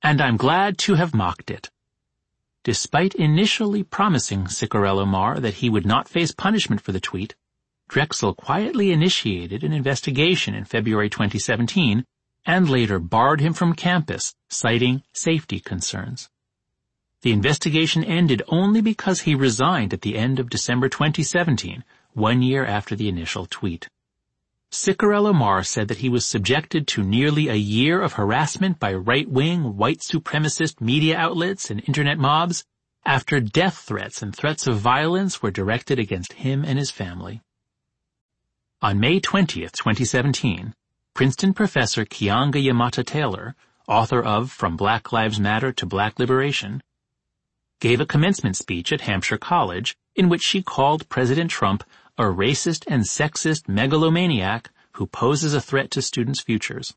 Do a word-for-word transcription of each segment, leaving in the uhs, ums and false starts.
and I'm glad to have mocked it. Despite initially promising Cicarello-Maher that he would not face punishment for the tweet, Drexel quietly initiated an investigation in February twenty seventeen and later barred him from campus, citing safety concerns. The investigation ended only because he resigned at the end of December twenty seventeen, one year after the initial tweet. Cicarello-Maher said that he was subjected to nearly a year of harassment by right-wing, white supremacist media outlets and internet mobs after death threats and threats of violence were directed against him and his family. On May twentieth, twenty seventeen, Princeton professor Keeanga-Yamahtta Taylor, author of From Black Lives Matter to Black Liberation, gave a commencement speech at Hampshire College in which she called President Trump a racist and sexist megalomaniac who poses a threat to students' futures.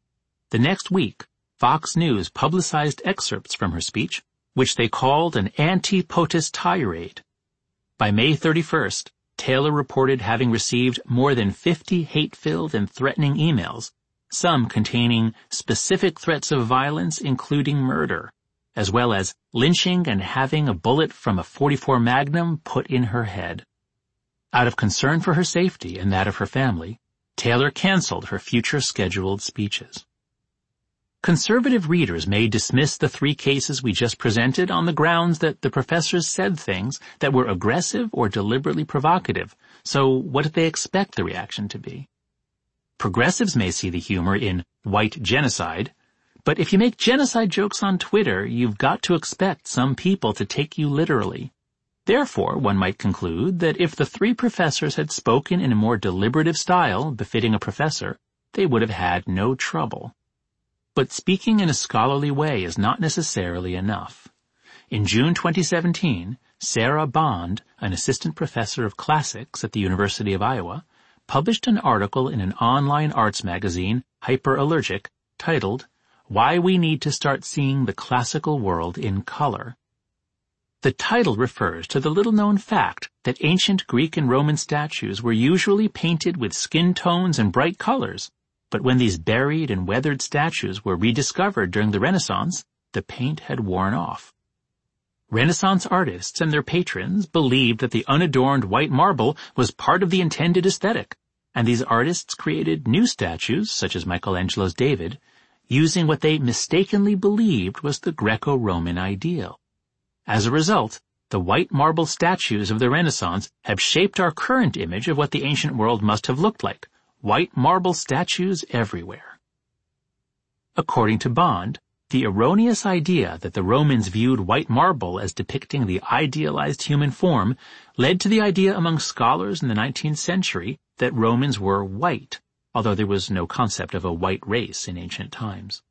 The next week, Fox News publicized excerpts from her speech, which they called an anti-POTUS tirade. By May thirty-first, Taylor reported having received more than fifty hate-filled and threatening emails, some containing specific threats of violence including murder, as well as lynching and having a bullet from a forty-four Magnum put in her head. Out of concern for her safety and that of her family, Taylor canceled her future scheduled speeches. Conservative readers may dismiss the three cases we just presented on the grounds that the professors said things that were aggressive or deliberately provocative, so what do they expect the reaction to be? Progressives may see the humor in white genocide, but if you make genocide jokes on Twitter, you've got to expect some people to take you literally. Therefore, one might conclude that if the three professors had spoken in a more deliberative style befitting a professor, they would have had no trouble. But speaking in a scholarly way is not necessarily enough. In June twenty seventeen, Sarah Bond, an assistant professor of classics at the University of Iowa, published an article in an online arts magazine, Hyperallergic, titled, Why We Need to Start Seeing the Classical World in Color. The title refers to the little-known fact that ancient Greek and Roman statues were usually painted with skin tones and bright colors, but when these buried and weathered statues were rediscovered during the Renaissance, the paint had worn off. Renaissance artists and their patrons believed that the unadorned white marble was part of the intended aesthetic, and these artists created new statues, such as Michelangelo's David, using what they mistakenly believed was the Greco-Roman ideal. As a result, the white marble statues of the Renaissance have shaped our current image of what the ancient world must have looked like, white marble statues everywhere. According to Bond, the erroneous idea that the Romans viewed white marble as depicting the idealized human form led to the idea among scholars in the nineteenth century that Romans were white, although there was no concept of a white race in ancient times.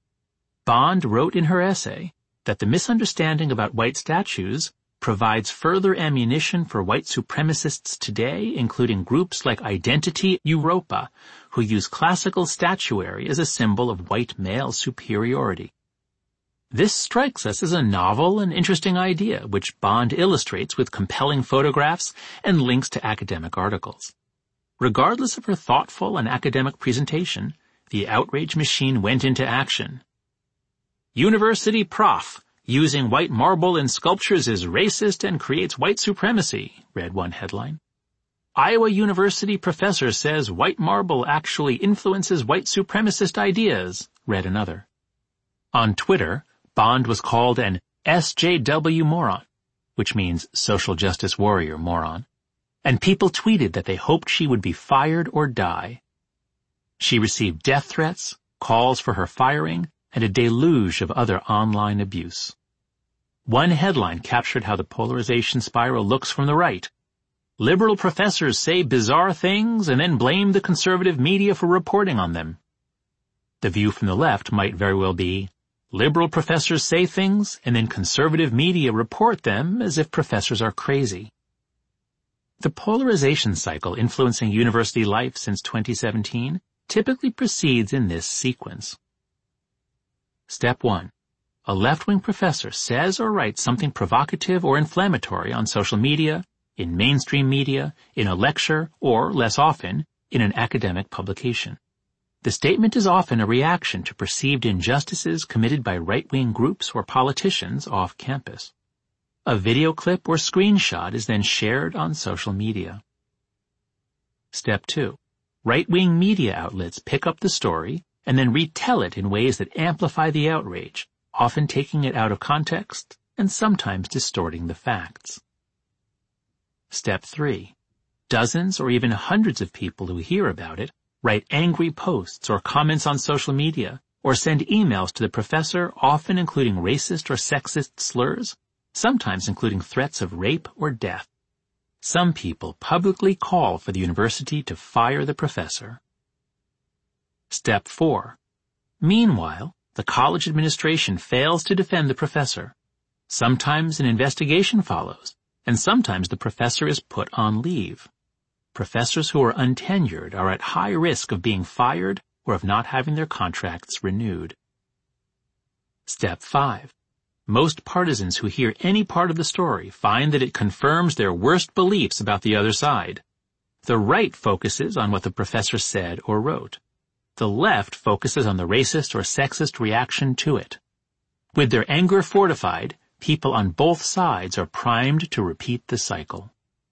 Bond wrote in her essay that the misunderstanding about white statues provides further ammunition for white supremacists today, including groups like Identity Europa, who use classical statuary as a symbol of white male superiority. This strikes us as a novel and interesting idea, which Bond illustrates with compelling photographs and links to academic articles. Regardless of her thoughtful and academic presentation, the outrage machine went into action. University prof, using white marble in sculptures is racist and creates white supremacy, read one headline. Iowa University professor says white marble actually influences white supremacist ideas, read another. On Twitter, Bond was called an S J W moron, which means social justice warrior moron, and people tweeted that they hoped she would be fired or die. She received death threats, calls for her firing, and a deluge of other online abuse. One headline captured how the polarization spiral looks from the right. Liberal professors say bizarre things and then blame the conservative media for reporting on them. The view from the left might very well be, liberal professors say things and then conservative media report them as if professors are crazy. The polarization cycle influencing university life since twenty seventeen typically proceeds in this sequence. Step one. A left-wing professor says or writes something provocative or inflammatory on social media, in mainstream media, in a lecture, or, less often, in an academic publication. The statement is often a reaction to perceived injustices committed by right-wing groups or politicians off campus. A video clip or screenshot is then shared on social media. Step two. Right-wing media outlets pick up the story and then retell it in ways that amplify the outrage, often taking it out of context and sometimes distorting the facts. Step three. Dozens or even hundreds of people who hear about it write angry posts or comments on social media or send emails to the professor, often including racist or sexist slurs, sometimes including threats of rape or death. Some people publicly call for the university to fire the professor. Step four. Meanwhile, the college administration fails to defend the professor. Sometimes an investigation follows, and sometimes the professor is put on leave. Professors who are untenured are at high risk of being fired or of not having their contracts renewed. Step five. Most partisans who hear any part of the story find that it confirms their worst beliefs about the other side. The right focuses on what the professor said or wrote. The left focuses on the racist or sexist reaction to it. With their anger fortified, people on both sides are primed to repeat the cycle.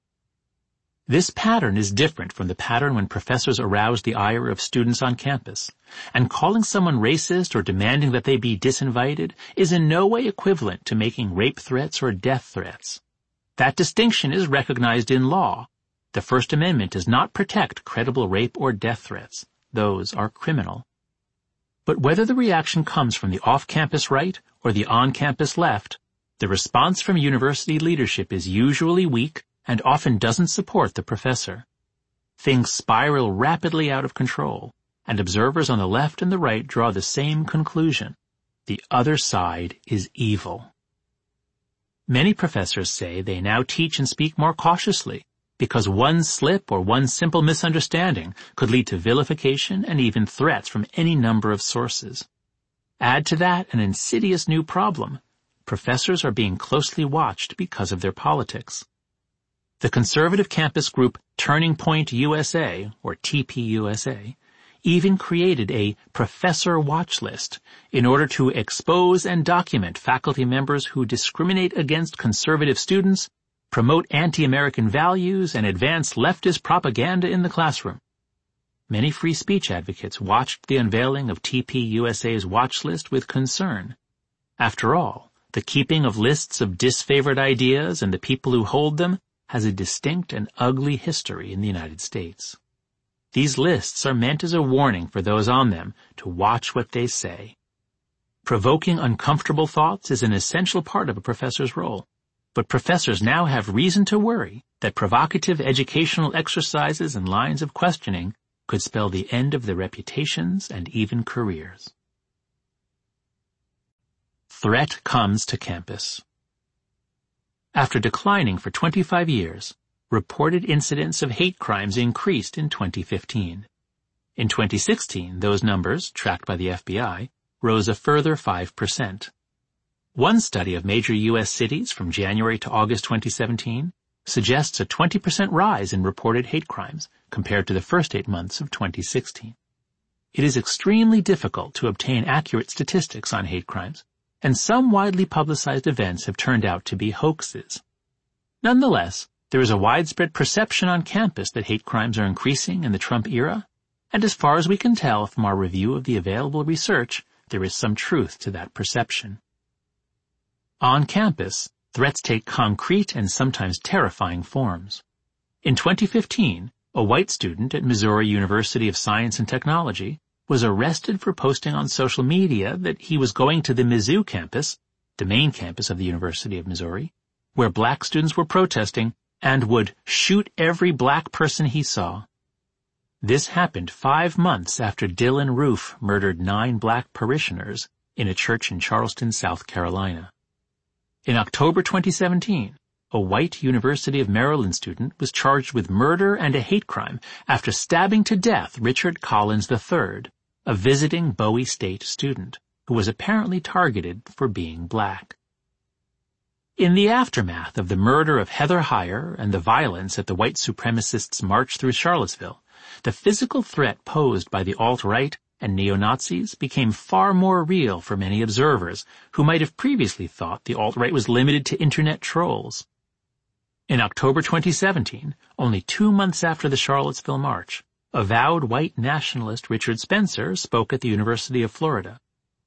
This pattern is different from the pattern when professors arouse the ire of students on campus, and calling someone racist or demanding that they be disinvited is in no way equivalent to making rape threats or death threats. That distinction is recognized in law. The First Amendment does not protect credible rape or death threats. Those are criminal. But whether the reaction comes from the off-campus right or the on-campus left, the response from university leadership is usually weak and often doesn't support the professor. Things spiral rapidly out of control, and observers on the left and the right draw the same conclusion. The other side is evil. Many professors say they now teach and speak more cautiously, because one slip or one simple misunderstanding could lead to vilification and even threats from any number of sources. Add to that an insidious new problem. Professors are being closely watched because of their politics. The conservative campus group Turning Point U S A, or T P U S A, even created a professor watch list in order to expose and document faculty members who discriminate against conservative students, promote anti-American values, and advance leftist propaganda in the classroom. Many free speech advocates watched the unveiling of T P U S A's watch list with concern. After all, the keeping of lists of disfavored ideas and the people who hold them has a distinct and ugly history in the United States. These lists are meant as a warning for those on them to watch what they say. Provoking uncomfortable thoughts is an essential part of a professor's role, but professors now have reason to worry that provocative educational exercises and lines of questioning could spell the end of their reputations and even careers. Threat comes to campus. After declining for twenty-five years, reported incidents of hate crimes increased in twenty fifteen. In twenty sixteen, those numbers, tracked by the F B I, rose a further five percent. One study of major U S cities from January to August twenty seventeen suggests a twenty percent rise in reported hate crimes compared to the first eight months of twenty sixteen. It is extremely difficult to obtain accurate statistics on hate crimes, and some widely publicized events have turned out to be hoaxes. Nonetheless, there is a widespread perception on campus that hate crimes are increasing in the Trump era, and as far as we can tell from our review of the available research, there is some truth to that perception. On campus, threats take concrete and sometimes terrifying forms. In twenty fifteen, a white student at Missouri University of Science and Technology was arrested for posting on social media that he was going to the Mizzou campus, the main campus of the University of Missouri, where black students were protesting, and would shoot every black person he saw. This happened five months after Dylann Roof murdered nine black parishioners in a church in Charleston, South Carolina. In October twenty seventeen, a white University of Maryland student was charged with murder and a hate crime after stabbing to death Richard Collins the third, a visiting Bowie State student, who was apparently targeted for being black. In the aftermath of the murder of Heather Heyer and the violence at the white supremacists' march through Charlottesville, the physical threat posed by the alt-right and neo-Nazis became far more real for many observers who might have previously thought the alt-right was limited to internet trolls. In October twenty seventeen, only two months after the Charlottesville March, avowed white nationalist Richard Spencer spoke at the University of Florida.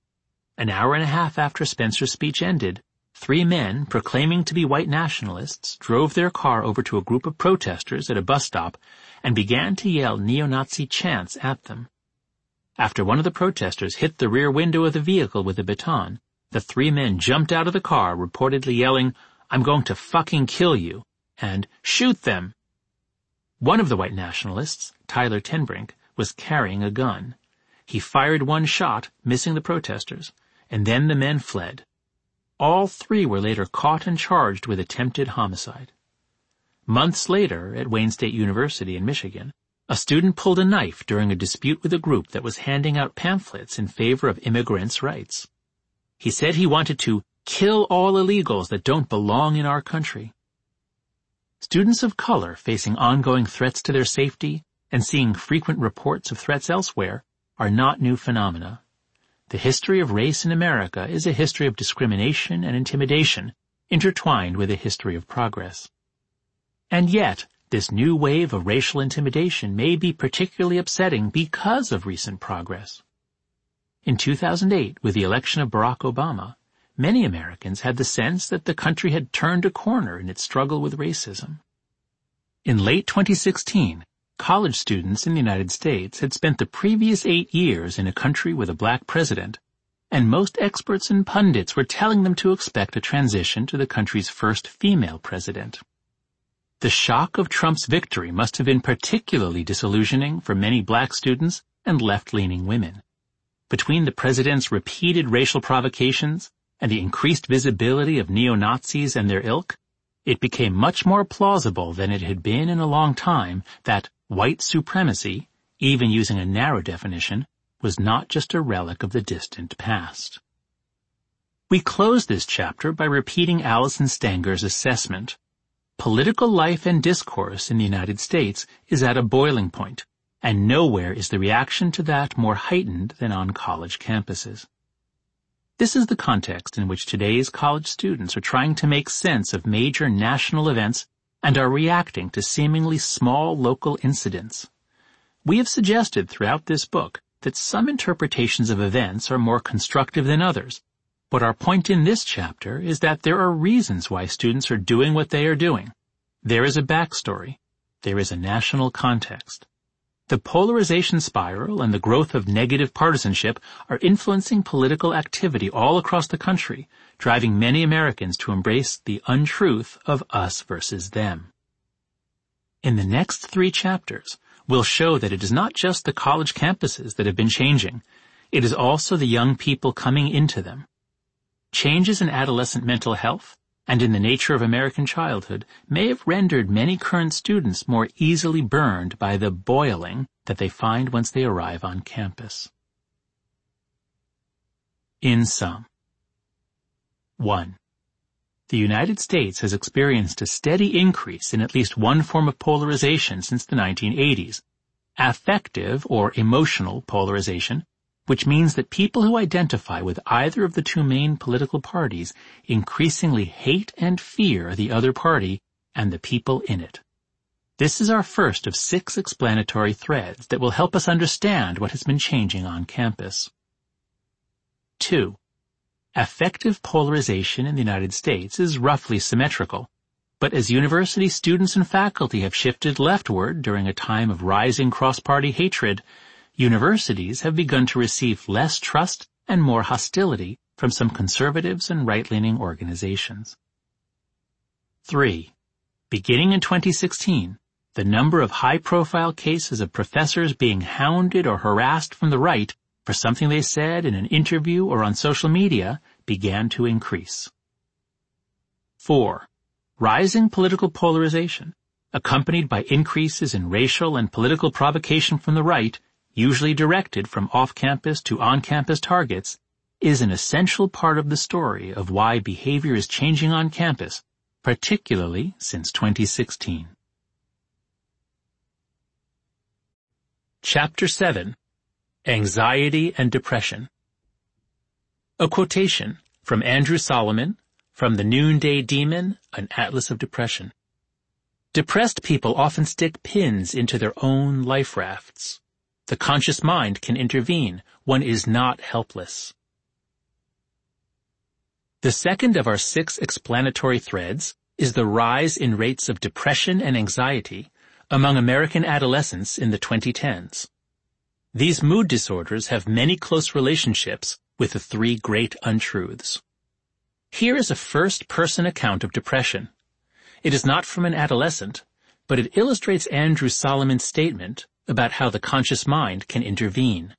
An hour and a half after Spencer's speech ended, three men proclaiming to be white nationalists drove their car over to a group of protesters at a bus stop and began to yell neo-Nazi chants at them. After one of the protesters hit the rear window of the vehicle with a baton, the three men jumped out of the car, reportedly yelling, "I'm going to fucking kill you," and "Shoot them!" One of the white nationalists, Tyler Tenbrink, was carrying a gun. He fired one shot, missing the protesters, and then the men fled. All three were later caught and charged with attempted homicide. Months later, at Wayne State University in Michigan, a student pulled a knife during a dispute with a group that was handing out pamphlets in favor of immigrants' rights. He said he wanted to kill all illegals that don't belong in our country. Students of color facing ongoing threats to their safety and seeing frequent reports of threats elsewhere are not new phenomena. The history of race in America is a history of discrimination and intimidation, intertwined with a history of progress. And yet, this new wave of racial intimidation may be particularly upsetting because of recent progress. In two thousand eight, with the election of Barack Obama, many Americans had the sense that the country had turned a corner in its struggle with racism. In late twenty sixteen, college students in the United States had spent the previous eight years in a country with a black president, and most experts and pundits were telling them to expect a transition to the country's first female president. The shock of Trump's victory must have been particularly disillusioning for many black students and left-leaning women. Between the president's repeated racial provocations and the increased visibility of neo-Nazis and their ilk, it became much more plausible than it had been in a long time that white supremacy, even using a narrow definition, was not just a relic of the distant past. We close this chapter by repeating Alison Stanger's assessment. Political life and discourse in the United States is at a boiling point, and nowhere is the reaction to that more heightened than on college campuses. This is the context in which today's college students are trying to make sense of major national events and are reacting to seemingly small local incidents. We have suggested throughout this book that some interpretations of events are more constructive than others, but our point in this chapter is that there are reasons why students are doing what they are doing. There is a backstory. There is a national context. The polarization spiral and the growth of negative partisanship are influencing political activity all across the country, driving many Americans to embrace the untruth of us versus them. In the next three chapters, we'll show that it is not just the college campuses that have been changing. It is also the young people coming into them. Changes in adolescent mental health and in the nature of American childhood may have rendered many current students more easily burned by the boiling that they find once they arrive on campus. In sum. one. The United States has experienced a steady increase in at least one form of polarization since the nineteen eighties, affective or emotional polarization, which means that people who identify with either of the two main political parties increasingly hate and fear the other party and the people in it. This is our first of six explanatory threads that will help us understand what has been changing on campus. Two. Affective polarization in the United States is roughly symmetrical, but as university students and faculty have shifted leftward during a time of rising cross-party hatred, universities have begun to receive less trust and more hostility from some conservatives and right-leaning organizations. Three. Beginning in twenty sixteen, the number of high-profile cases of professors being hounded or harassed from the right for something they said in an interview or on social media began to increase. Four. Rising political polarization, accompanied by increases in racial and political provocation from the right, usually directed from off-campus to on-campus targets, is an essential part of the story of why behavior is changing on campus, particularly since twenty sixteen. Chapter seven. Anxiety and Depression. A quotation from Andrew Solomon, from The Noonday Demon, An Atlas of Depression. Depressed people often stick pins into their own life rafts. The conscious mind can intervene. One is not helpless. The second of our six explanatory threads is the rise in rates of depression and anxiety among American adolescents in the twenty tens. These mood disorders have many close relationships with the three great untruths. Here is a first-person account of depression. It is not from an adolescent, but it illustrates Andrew Solomon's statement about how the conscious mind can intervene.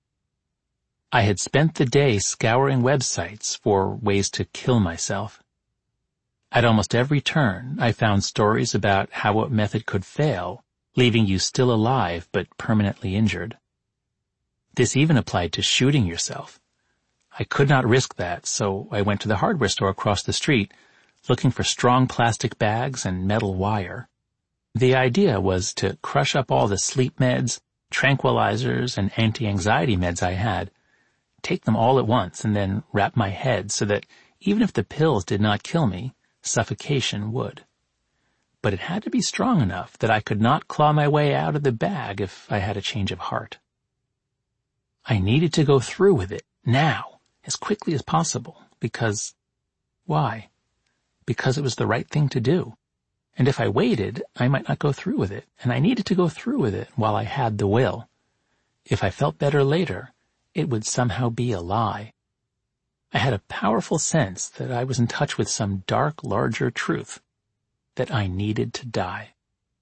I had spent the day scouring websites for ways to kill myself. At almost every turn, I found stories about how a method could fail, leaving you still alive but permanently injured. This even applied to shooting yourself. I could not risk that, so I went to the hardware store across the street, looking for strong plastic bags and metal wire. The idea was to crush up all the sleep meds, tranquilizers, and anti-anxiety meds I had, take them all at once, and then wrap my head so that even if the pills did not kill me, suffocation would. But it had to be strong enough that I could not claw my way out of the bag if I had a change of heart. I needed to go through with it, now, as quickly as possible, because... why? Because it was the right thing to do. And if I waited, I might not go through with it, and I needed to go through with it while I had the will. If I felt better later, it would somehow be a lie. I had a powerful sense that I was in touch with some dark, larger truth, that I needed to die.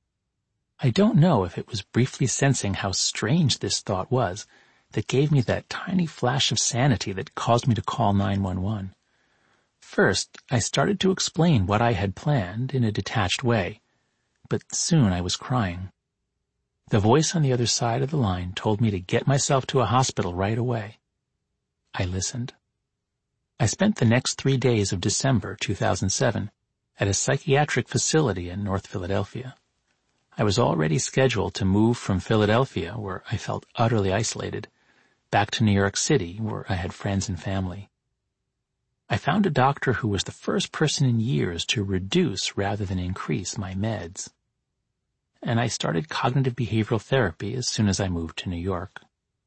I don't know if it was briefly sensing how strange this thought was that gave me that tiny flash of sanity that caused me to call nine one one. First, I started to explain what I had planned in a detached way, but soon I was crying. The voice on the other side of the line told me to get myself to a hospital right away. I listened. I spent the next three days of December two thousand seven at a psychiatric facility in North Philadelphia. I was already scheduled to move from Philadelphia, where I felt utterly isolated, back to New York City, where I had friends and family. I found a doctor who was the first person in years to reduce rather than increase my meds. And I started cognitive behavioral therapy as soon as I moved to New York.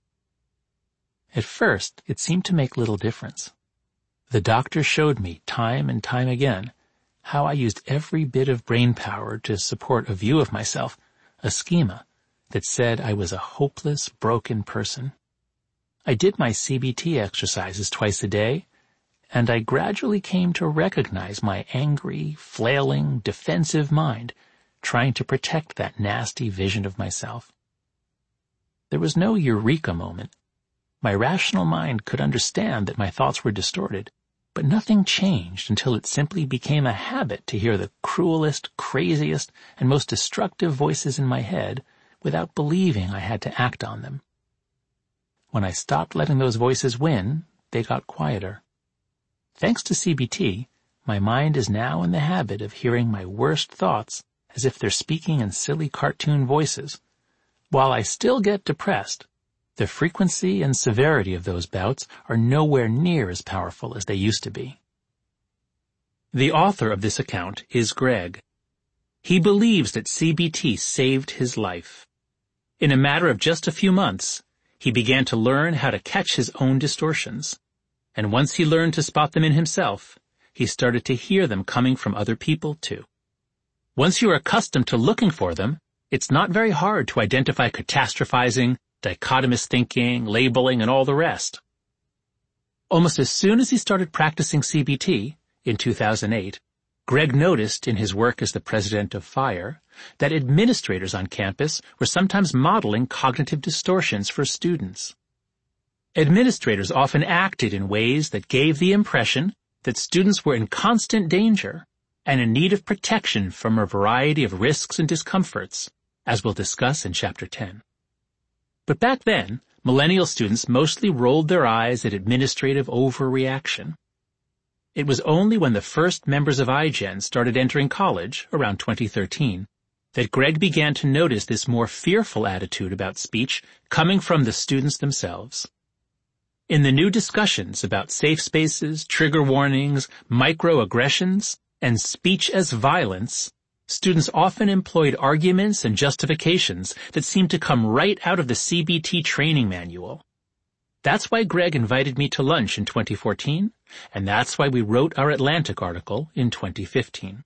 At first, it seemed to make little difference. The doctor showed me time and time again how I used every bit of brain power to support a view of myself, a schema that said I was a hopeless, broken person. I did my C B T exercises twice a day, and I gradually came to recognize my angry, flailing, defensive mind trying to protect that nasty vision of myself. There was no eureka moment. My rational mind could understand that my thoughts were distorted, but nothing changed until it simply became a habit to hear the cruelest, craziest, and most destructive voices in my head without believing I had to act on them. When I stopped letting those voices win, they got quieter. Thanks to C B T, my mind is now in the habit of hearing my worst thoughts as if they're speaking in silly cartoon voices. While I still get depressed, the frequency and severity of those bouts are nowhere near as powerful as they used to be. The author of this account is Greg. He believes that C B T saved his life. In a matter of just a few months, he began to learn how to catch his own distortions. And once he learned to spot them in himself, he started to hear them coming from other people too. Once you are accustomed to looking for them, it's not very hard to identify catastrophizing, dichotomous thinking, labeling, and all the rest. Almost as soon as he started practicing C B T, in two thousand eight, Greg noticed in his work as the president of FIRE that administrators on campus were sometimes modeling cognitive distortions for students. Administrators often acted in ways that gave the impression that students were in constant danger and in need of protection from a variety of risks and discomforts, as we'll discuss in Chapter ten. But back then, millennial students mostly rolled their eyes at administrative overreaction. It was only when the first members of iGen started entering college, around twenty thirteen, that Greg began to notice this more fearful attitude about speech coming from the students themselves. In the new discussions about safe spaces, trigger warnings, microaggressions, and speech as violence, students often employed arguments and justifications that seemed to come right out of the C B T training manual. That's why Greg invited me to lunch in twenty fourteen, and that's why we wrote our Atlantic article in twenty fifteen.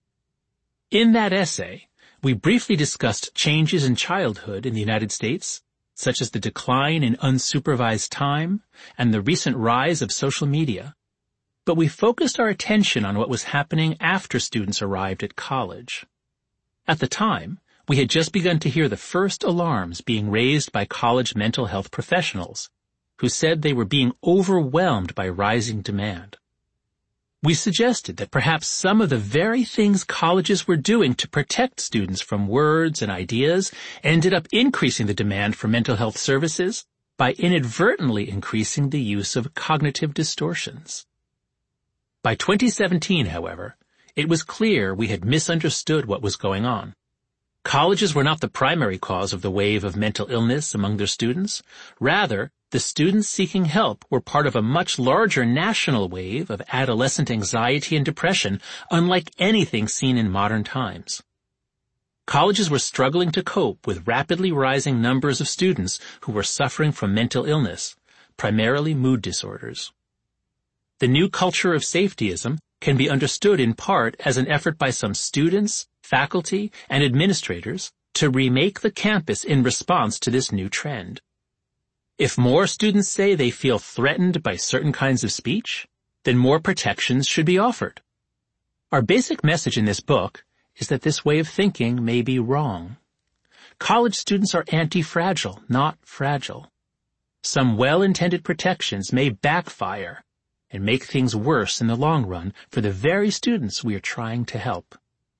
In that essay, we briefly discussed changes in childhood in the United States, such as the decline in unsupervised time and the recent rise of social media. But we focused our attention on what was happening after students arrived at college. At the time, we had just begun to hear the first alarms being raised by college mental health professionals, who said they were being overwhelmed by rising demand. We suggested that perhaps some of the very things colleges were doing to protect students from words and ideas ended up increasing the demand for mental health services by inadvertently increasing the use of cognitive distortions. By twenty seventeen, however, it was clear we had misunderstood what was going on. Colleges were not the primary cause of the wave of mental illness among their students. Rather, the students seeking help were part of a much larger national wave of adolescent anxiety and depression, unlike anything seen in modern times. Colleges were struggling to cope with rapidly rising numbers of students who were suffering from mental illness, primarily mood disorders. The new culture of safetyism can be understood in part as an effort by some students, faculty, and administrators to remake the campus in response to this new trend. If more students say they feel threatened by certain kinds of speech, then more protections should be offered. Our basic message in this book is that this way of thinking may be wrong. College students are anti-fragile, not fragile. Some well-intended protections may backfire and make things worse in the long run for the very students we are trying to help.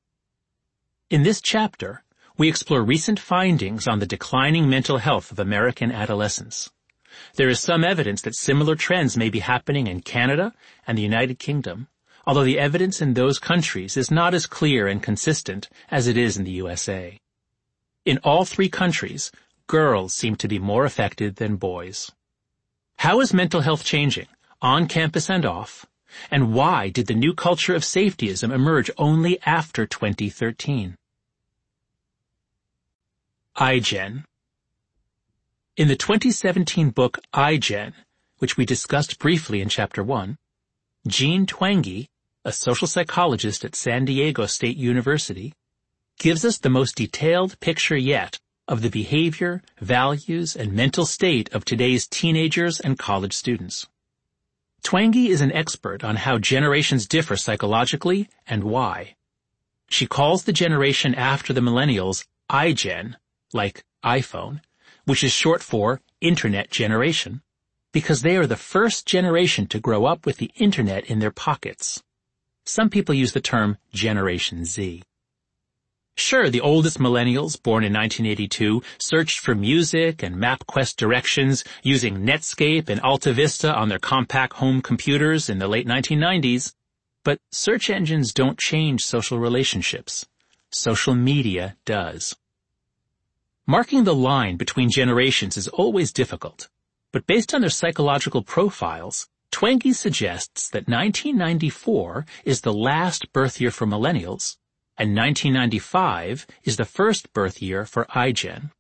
In this chapter, we explore recent findings on the declining mental health of American adolescents. There is some evidence that similar trends may be happening in Canada and the United Kingdom, although the evidence in those countries is not as clear and consistent as it is in the U S A. In all three countries, girls seem to be more affected than boys. How is mental health changing, on campus and off, and why did the new culture of safetyism emerge only after twenty thirteen? iGen. In the twenty seventeen book iGen, which we discussed briefly in Chapter one, Jean Twenge, a social psychologist at San Diego State University, gives us the most detailed picture yet of the behavior, values, and mental state of today's teenagers and college students. Twenge is an expert on how generations differ psychologically and why. She calls the generation after the millennials iGen, like iPhone, which is short for Internet Generation, because they are the first generation to grow up with the Internet in their pockets. Some people use the term Generation Z. Sure, the oldest millennials, born in nineteen eighty-two, searched for music and MapQuest directions using Netscape and Alta Vista on their compact home computers in the late nineteen nineties, but search engines don't change social relationships. Social media does. Marking the line between generations is always difficult, but based on their psychological profiles, Twenge suggests that nineteen ninety-four is the last birth year for millennials, and nineteen ninety-five is the first birth year for iGen.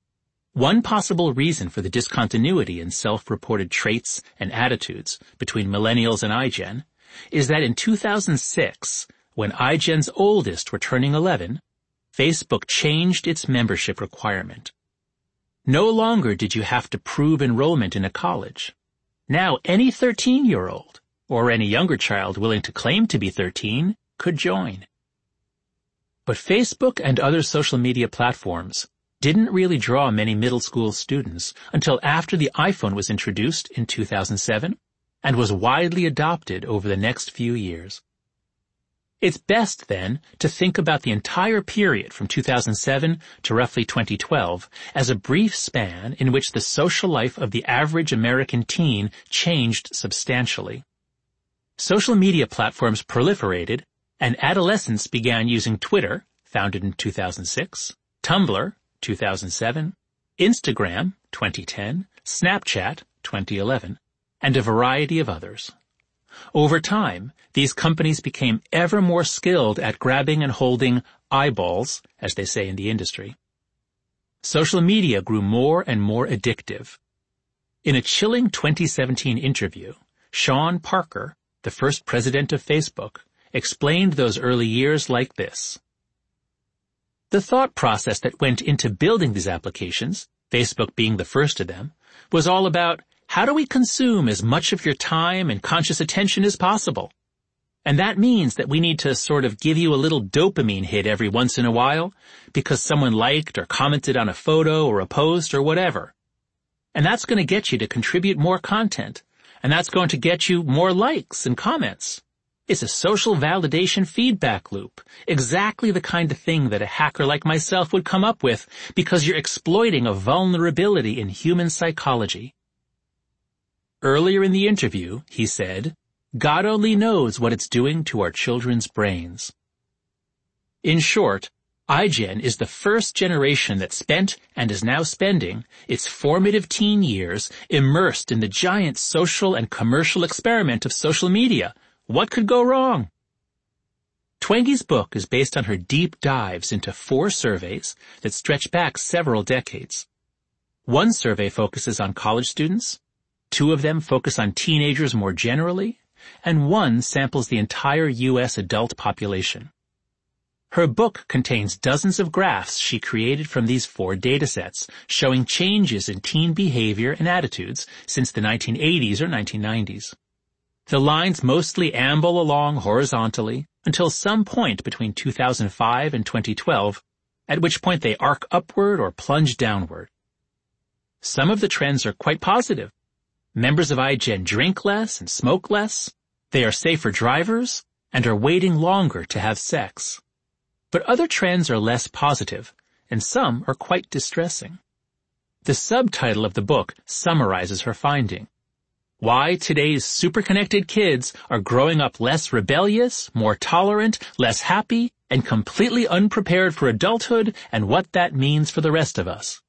One possible reason for the discontinuity in self-reported traits and attitudes between millennials and iGen is that in two thousand six, when iGen's oldest were turning eleven, Facebook changed its membership requirement. No longer did you have to prove enrollment in a college. Now any thirteen-year-old, or any younger child willing to claim to be thirteen, could join. But Facebook and other social media platforms didn't really draw many middle school students until after the iPhone was introduced in two thousand seven and was widely adopted over the next few years. It's best, then, to think about the entire period from two thousand seven to roughly twenty twelve as a brief span in which the social life of the average American teen changed substantially. Social media platforms proliferated, and adolescents began using Twitter, founded in two thousand six, Tumblr, two thousand seven, Instagram, twenty ten, Snapchat, twenty eleven, and a variety of others. Over time, these companies became ever more skilled at grabbing and holding eyeballs, as they say in the industry. Social media grew more and more addictive. In a chilling twenty seventeen interview, Sean Parker, the first president of Facebook, explained those early years like this. The thought process that went into building these applications, Facebook being the first of them, was all about how do we consume as much of your time and conscious attention as possible? And that means that we need to sort of give you a little dopamine hit every once in a while because someone liked or commented on a photo or a post or whatever. And that's going to get you to contribute more content, and that's going to get you more likes and comments. It's a social validation feedback loop, exactly the kind of thing that a hacker like myself would come up with because you're exploiting a vulnerability in human psychology. Earlier in the interview, he said, God only knows what it's doing to our children's brains. In short, iGen is the first generation that spent and is now spending its formative teen years immersed in the giant social and commercial experiment of social media. What could go wrong? Twenge's book is based on her deep dives into four surveys that stretch back several decades. One survey focuses on college students, two of them focus on teenagers more generally, and one samples the entire U S adult population. Her book contains dozens of graphs she created from these four datasets, showing changes in teen behavior and attitudes since the nineteen eighties or nineteen nineties. The lines mostly amble along horizontally until some point between two thousand five and twenty twelve, at which point they arc upward or plunge downward. Some of the trends are quite positive. Members of iGen drink less and smoke less, they are safer drivers, and are waiting longer to have sex. But other trends are less positive, and some are quite distressing. The subtitle of the book summarizes her finding. Why today's super-connected kids are growing up less rebellious, more tolerant, less happy, and completely unprepared for adulthood, and what that means for the rest of us.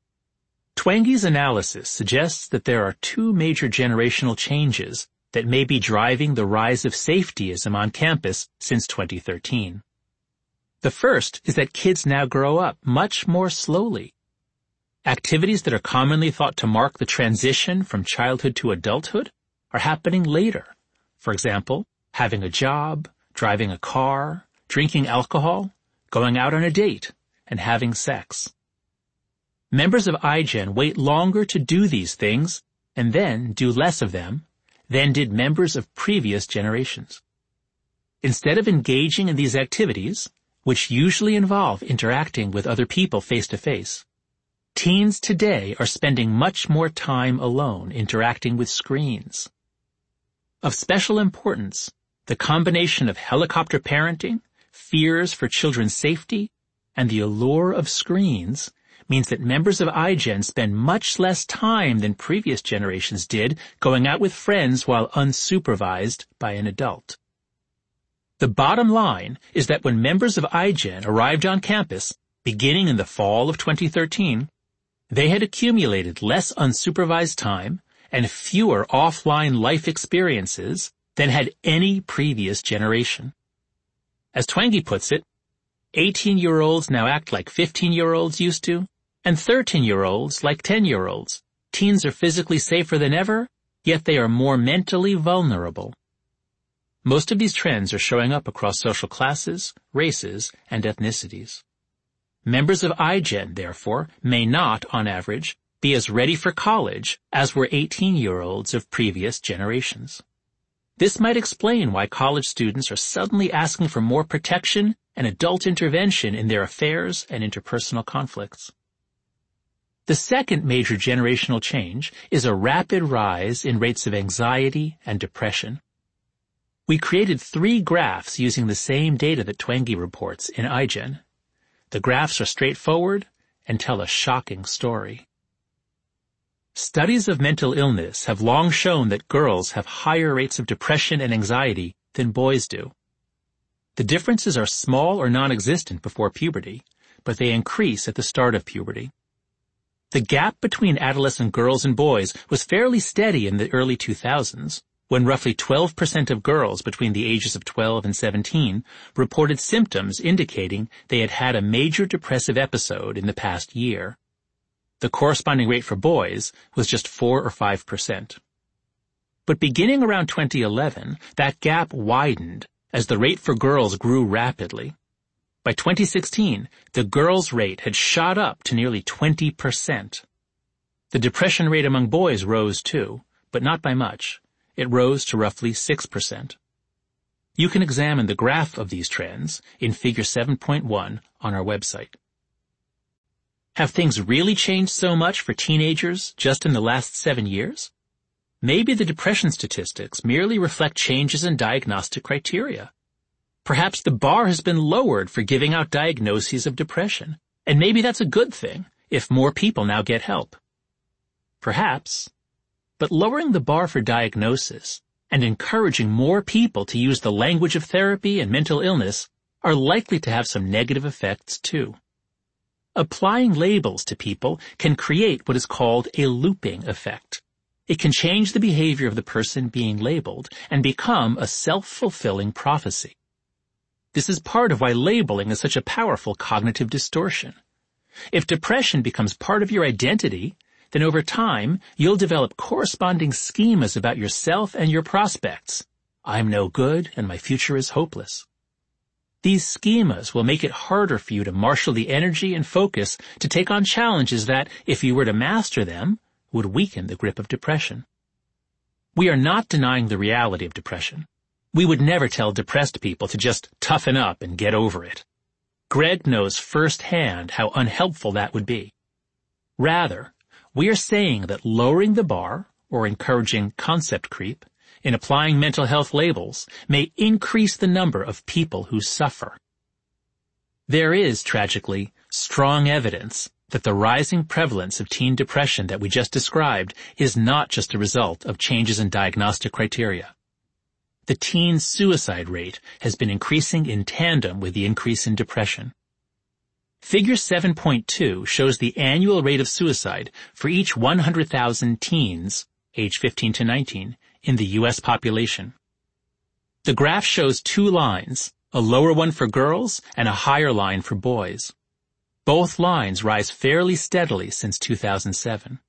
Twenge's analysis suggests that there are two major generational changes that may be driving the rise of safetyism on campus since twenty thirteen. The first is that kids now grow up much more slowly. Activities that are commonly thought to mark the transition from childhood to adulthood are happening later. For example, having a job, driving a car, drinking alcohol, going out on a date, and having sex. Members of iGen wait longer to do these things and then do less of them than did members of previous generations. Instead of engaging in these activities, which usually involve interacting with other people face-to-face, teens today are spending much more time alone interacting with screens. Of special importance, the combination of helicopter parenting, fears for children's safety, and the allure of screens means that members of iGen spend much less time than previous generations did going out with friends while unsupervised by an adult. The bottom line is that when members of iGen arrived on campus, beginning in the fall of twenty thirteen, they had accumulated less unsupervised time and fewer offline life experiences than had any previous generation. As Twenge puts it, eighteen-year-olds now act like fifteen-year-olds used to, and thirteen-year-olds like ten-year-olds. Teens are physically safer than ever, yet they are more mentally vulnerable. Most of these trends are showing up across social classes, races, and ethnicities. Members of iGen, therefore, may not, on average, be as ready for college as were eighteen-year-olds of previous generations. This might explain why college students are suddenly asking for more protection and adult intervention in their affairs and interpersonal conflicts. The second major generational change is a rapid rise in rates of anxiety and depression. We created three graphs using the same data that Twenge reports in iGen. The graphs are straightforward and tell a shocking story. Studies of mental illness have long shown that girls have higher rates of depression and anxiety than boys do. The differences are small or non-existent before puberty, but they increase at the start of puberty. The gap between adolescent girls and boys was fairly steady in the early two thousands, when roughly twelve percent of girls between the ages of twelve and seventeen reported symptoms indicating they had had a major depressive episode in the past year. The corresponding rate for boys was just four or five percent. But beginning around twenty eleven, that gap widened as the rate for girls grew rapidly. By twenty sixteen, the girls' rate had shot up to nearly twenty percent. The depression rate among boys rose too, but not by much. It rose to roughly six percent. You can examine the graph of these trends in Figure seven point one on our website. Have things really changed so much for teenagers just in the last seven years? Maybe the depression statistics merely reflect changes in diagnostic criteria. Perhaps the bar has been lowered for giving out diagnoses of depression, and maybe that's a good thing if more people now get help. Perhaps. But lowering the bar for diagnosis and encouraging more people to use the language of therapy and mental illness are likely to have some negative effects too. Applying labels to people can create what is called a looping effect. It can change the behavior of the person being labeled and become a self-fulfilling prophecy. This is part of why labeling is such a powerful cognitive distortion. If depression becomes part of your identity, then over time, you'll develop corresponding schemas about yourself and your prospects. I'm no good and my future is hopeless. These schemas will make it harder for you to marshal the energy and focus to take on challenges that, if you were to master them, would weaken the grip of depression. We are not denying the reality of depression. We would never tell depressed people to just toughen up and get over it. Greg knows firsthand how unhelpful that would be. Rather, we are saying that lowering the bar, or encouraging concept creep, in applying mental health labels may increase the number of people who suffer. There is, tragically, strong evidence that the rising prevalence of teen depression that we just described is not just a result of changes in diagnostic criteria. The teen suicide rate has been increasing in tandem with the increase in depression. Figure seven point two shows the annual rate of suicide for each one hundred thousand teens, age fifteen to nineteen, in the U S population. The graph shows two lines, a lower one for girls and a higher line for boys. Both lines rise fairly steadily since two thousand seven.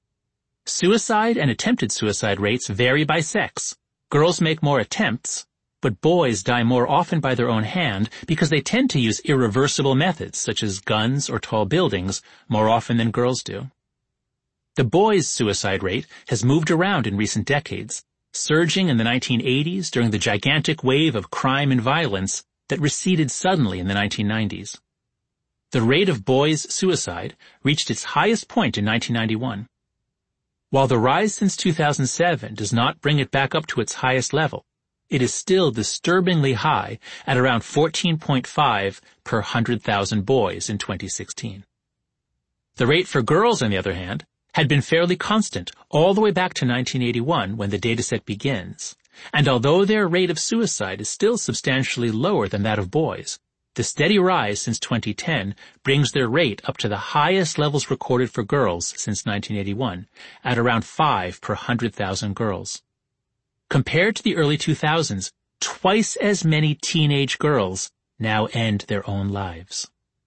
Suicide and attempted suicide rates vary by sex. Girls make more attempts, but boys die more often by their own hand because they tend to use irreversible methods such as guns or tall buildings more often than girls do. The boys' suicide rate has moved around in recent decades, surging in the nineteen eighties during the gigantic wave of crime and violence that receded suddenly in the nineteen nineties. The rate of boys' suicide reached its highest point in nineteen ninety-one. While the rise since two thousand seven does not bring it back up to its highest level, it is still disturbingly high at around fourteen point five per one hundred thousand boys in twenty sixteen. The rate for girls, on the other hand, had been fairly constant all the way back to nineteen eighty-one when the dataset begins, and although their rate of suicide is still substantially lower than that of boys, the steady rise since twenty ten brings their rate up to the highest levels recorded for girls since nineteen eighty-one, at around five per one hundred thousand girls. Compared to the early two thousands, twice as many teenage girls now end their own lives.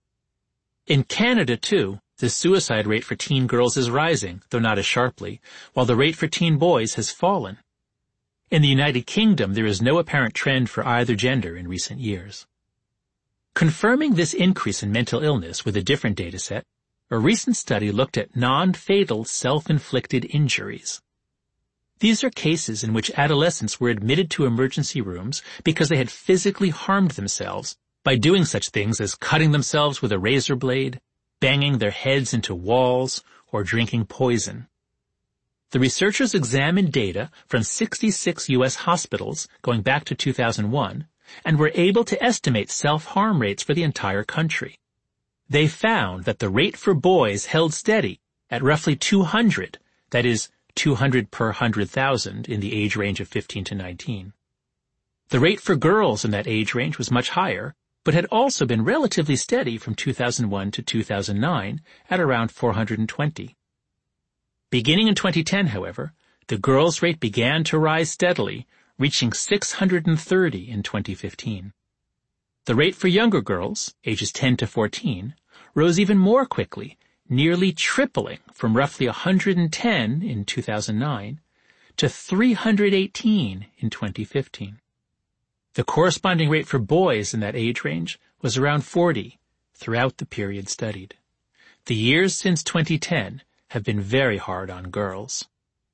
In Canada, too, the suicide rate for teen girls is rising, though not as sharply, while the rate for teen boys has fallen. In the United Kingdom, there is no apparent trend for either gender in recent years. Confirming this increase in mental illness with a different dataset, a recent study looked at non-fatal self-inflicted injuries. These are cases in which adolescents were admitted to emergency rooms because they had physically harmed themselves by doing such things as cutting themselves with a razor blade, banging their heads into walls, or drinking poison. The researchers examined data from sixty-six U S hospitals going back to two thousand one and were able to estimate self-harm rates for the entire country. They found that the rate for boys held steady at roughly two hundred, that is, two hundred per one hundred thousand in the age range of fifteen to nineteen. The rate for girls in that age range was much higher, but had also been relatively steady from two thousand one to two thousand nine at around four hundred twenty. Beginning in twenty ten, however, the girls' rate began to rise steadily, reaching six hundred thirty in twenty fifteen. The rate for younger girls, ages ten to fourteen, rose even more quickly, nearly tripling from roughly one hundred ten in two thousand nine to three hundred eighteen in twenty fifteen. The corresponding rate for boys in that age range was around forty throughout the period studied. The years since twenty ten have been very hard on girls.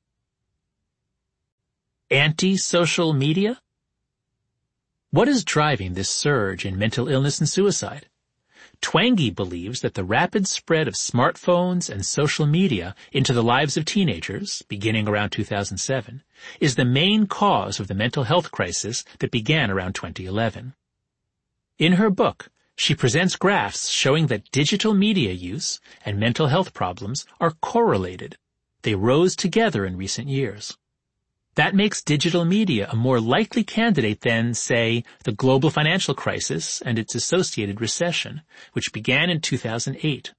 Anti-social media? What is driving this surge in mental illness and suicide? Twenge believes that the rapid spread of smartphones and social media into the lives of teenagers, beginning around two thousand seven, is the main cause of the mental health crisis that began around twenty eleven. In her book, she presents graphs showing that digital media use and mental health problems are correlated. They rose together in recent years. That makes digital media a more likely candidate than, say, the global financial crisis and its associated recession, which began in two thousand eight.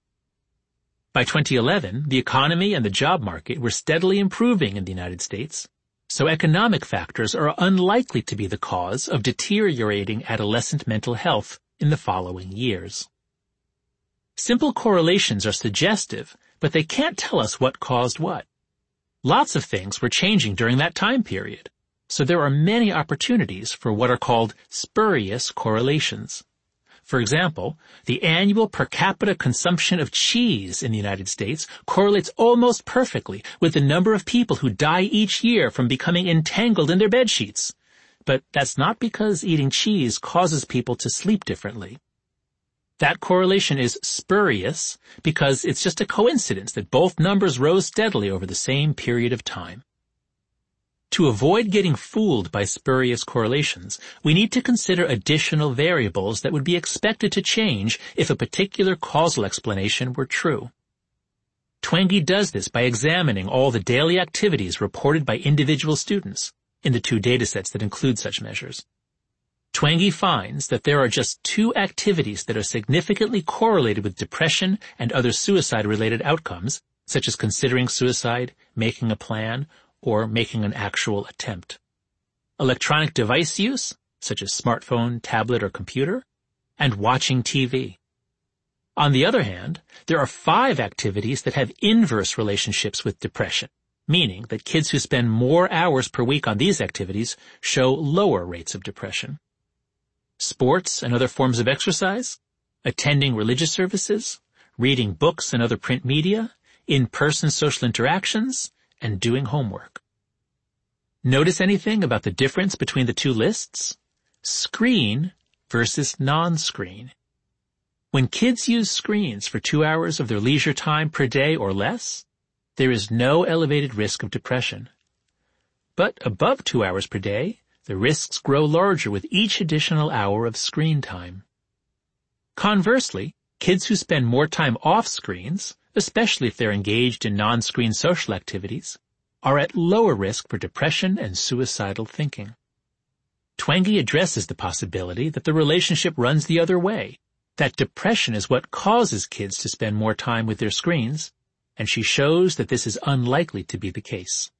By twenty eleven, the economy and the job market were steadily improving in the United States, so economic factors are unlikely to be the cause of deteriorating adolescent mental health in the following years. Simple correlations are suggestive, but they can't tell us what caused what. Lots of things were changing during that time period, so there are many opportunities for what are called spurious correlations. For example, the annual per capita consumption of cheese in the United States correlates almost perfectly with the number of people who die each year from becoming entangled in their bedsheets. But that's not because eating cheese causes people to sleep differently. That correlation is spurious because it's just a coincidence that both numbers rose steadily over the same period of time. To avoid getting fooled by spurious correlations, we need to consider additional variables that would be expected to change if a particular causal explanation were true. Twenge does this by examining all the daily activities reported by individual students in the two datasets that include such measures. Twenge finds that there are just two activities that are significantly correlated with depression and other suicide-related outcomes, such as considering suicide, making a plan, or making an actual attempt. Electronic device use, such as smartphone, tablet, or computer, and watching T V. On the other hand, there are five activities that have inverse relationships with depression, meaning that kids who spend more hours per week on these activities show lower rates of depression. Sports and other forms of exercise, attending religious services, reading books and other print media, in-person social interactions, and doing homework. Notice anything about the difference between the two lists? Screen versus non-screen. When kids use screens for two hours of their leisure time per day or less, there is no elevated risk of depression. But above two hours per day, the risks grow larger with each additional hour of screen time. Conversely, kids who spend more time off screens, especially if they're engaged in non-screen social activities, are at lower risk for depression and suicidal thinking. Twenge addresses the possibility that the relationship runs the other way, that depression is what causes kids to spend more time with their screens, and she shows that this is unlikely to be the case.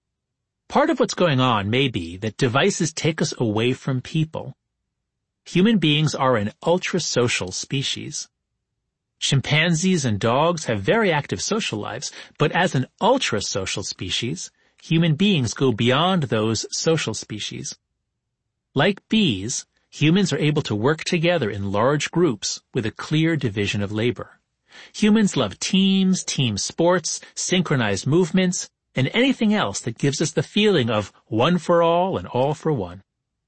Part of what's going on may be that devices take us away from people. Human beings are an ultra-social species. Chimpanzees and dogs have very active social lives, but as an ultra-social species, human beings go beyond those social species. Like bees, humans are able to work together in large groups with a clear division of labor. Humans love teams, team sports, synchronized movements, and anything else that gives us the feeling of one for all and all for one.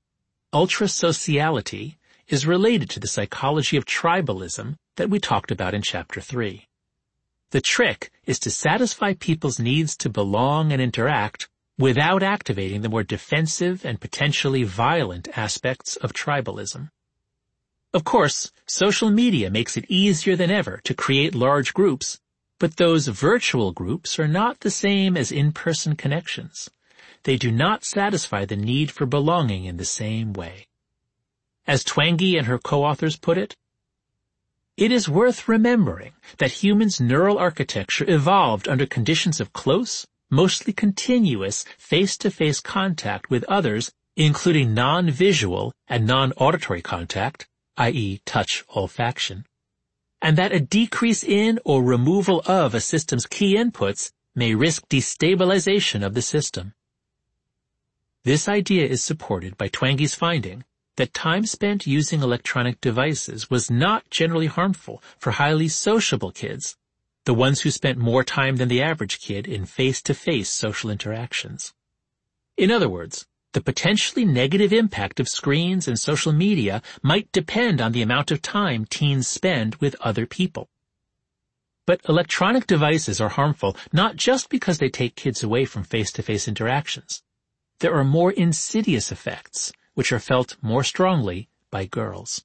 Ultrasociality is related to the psychology of tribalism that we talked about in Chapter three. The trick is to satisfy people's needs to belong and interact without activating the more defensive and potentially violent aspects of tribalism. Of course, social media makes it easier than ever to create large groups, but those virtual groups are not the same as in-person connections. they do not satisfy the need for belonging in the same way. As Twenge and her co-authors put it, it is worth remembering that humans' neural architecture evolved under conditions of close, mostly continuous, face-to-face contact with others, including non-visual and non-auditory contact, that is touch, olfaction, and that a decrease in or removal of a system's key inputs may risk destabilization of the system. This idea is supported by Twenge's finding that time spent using electronic devices was not generally harmful for highly sociable kids, the ones who spent more time than the average kid in face-to-face social interactions. In other words, the potentially negative impact of screens and social media might depend on the amount of time teens spend with other people. But electronic devices are harmful not just because they take kids away from face-to-face interactions. There are more insidious effects, which are felt more strongly by girls.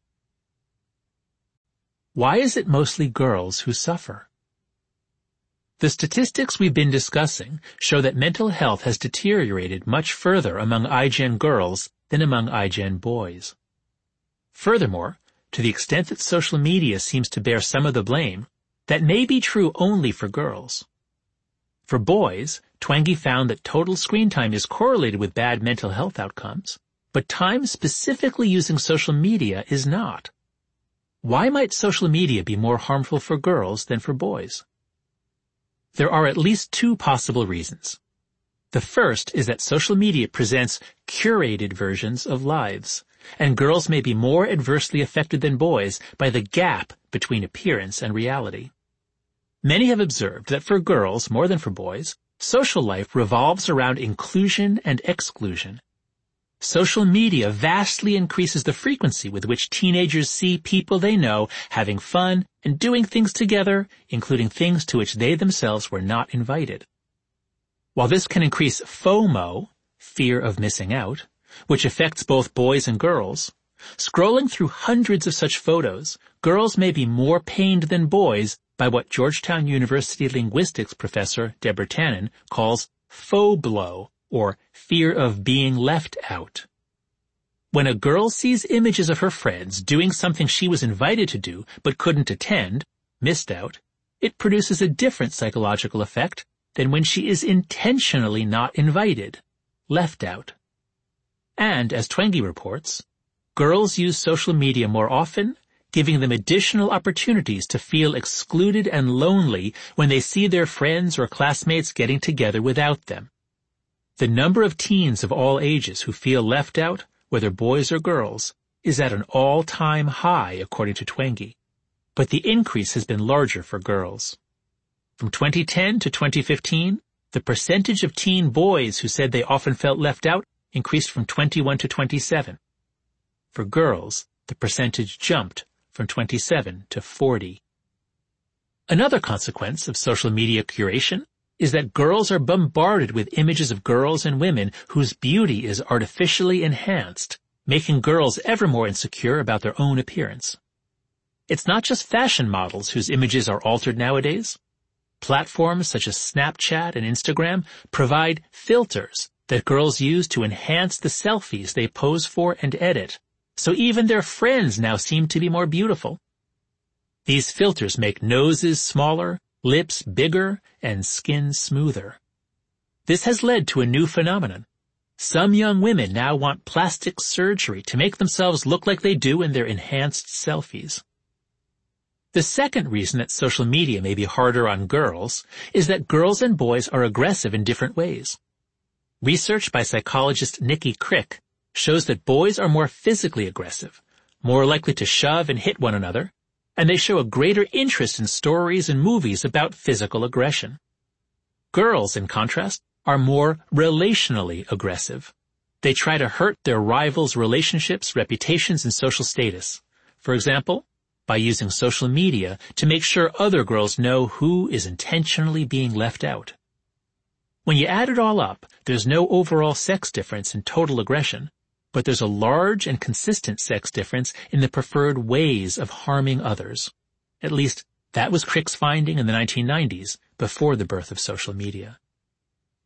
Why is it mostly girls who suffer? The statistics we've been discussing show that mental health has deteriorated much further among iGen girls than among iGen boys. Furthermore, to the extent that social media seems to bear some of the blame, that may be true only for girls. For boys, Twenge found that total screen time is correlated with bad mental health outcomes, but time specifically using social media is not. Why might social media be more harmful for girls than for boys? There are at least two possible reasons. The first is that social media presents curated versions of lives, and girls may be more adversely affected than boys by the gap between appearance and reality. Many have observed that for girls, more than for boys, social life revolves around inclusion and exclusion. Social media vastly increases the frequency with which teenagers see people they know having fun and doing things together, including things to which they themselves were not invited. While this can increase FOMO, fear of missing out, which affects both boys and girls, scrolling through hundreds of such photos, girls may be more pained than boys by what Georgetown University linguistics professor Deborah Tannen calls FOBLO, or fear of being left out. When a girl sees images of her friends doing something she was invited to do but couldn't attend, missed out, it produces a different psychological effect than when she is intentionally not invited, left out. And, as Twenge reports, girls use social media more often, giving them additional opportunities to feel excluded and lonely when they see their friends or classmates getting together without them. The number of teens of all ages who feel left out, whether boys or girls, is at an all-time high, according to Twenge, but the increase has been larger for girls. From twenty ten to twenty fifteen, the percentage of teen boys who said they often felt left out increased from twenty-one to twenty-seven. For girls, the percentage jumped from twenty-seven to forty. Another consequence of social media curation is that girls are bombarded with images of girls and women whose beauty is artificially enhanced, making girls ever more insecure about their own appearance. It's not just fashion models whose images are altered nowadays. Platforms such as Snapchat and Instagram provide filters that girls use to enhance the selfies they pose for and edit, so even their friends now seem to be more beautiful. These filters make noses smaller, lips bigger, and skin smoother. This has led to a new phenomenon. Some young women now want plastic surgery to make themselves look like they do in their enhanced selfies. The second reason that social media may be harder on girls is that girls and boys are aggressive in different ways. Research by psychologist Nikki Crick shows that boys are more physically aggressive, more likely to shove and hit one another, and they show a greater interest in stories and movies about physical aggression. Girls, in contrast, are more relationally aggressive. They try to hurt their rivals' relationships, reputations, and social status. For example, by using social media to make sure other girls know who is intentionally being left out. When you add it all up, there's no overall sex difference in total aggression, but there's a large and consistent sex difference in the preferred ways of harming others. At least, that was Crick's finding in the nineteen nineties, before the birth of social media.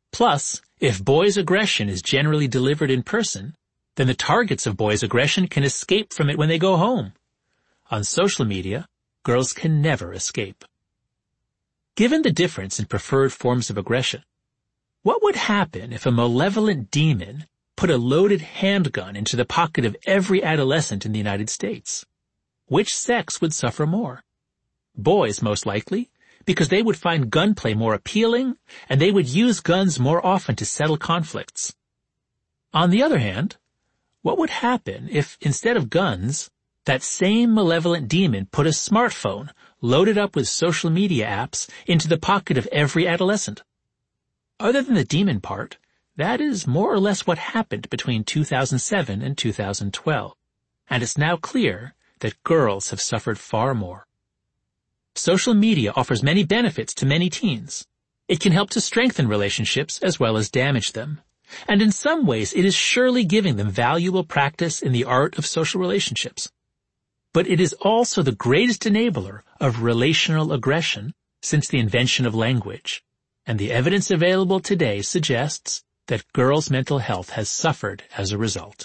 Plus, if boys' aggression is generally delivered in person, then the targets of boys' aggression can escape from it when they go home. On social media, girls can never escape. Given the difference in preferred forms of aggression, what would happen if a malevolent demon put a loaded handgun into the pocket of every adolescent in the United States? Which sex would suffer more? Boys, most likely, because they would find gunplay more appealing, and they would use guns more often to settle conflicts. On the other hand, what would happen if, instead of guns, that same malevolent demon put a smartphone loaded up with social media apps into the pocket of every adolescent? Other than the demon part, that is more or less what happened between two thousand seven and two thousand twelve, and it's now clear that girls have suffered far more. Social media offers many benefits to many teens. It can help to strengthen relationships as well as damage them. And in some ways, it is surely giving them valuable practice in the art of social relationships. But it is also the greatest enabler of relational aggression since the invention of language. And the evidence available today suggests that girls' mental health has suffered as a result.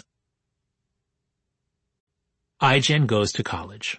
iGen goes to college.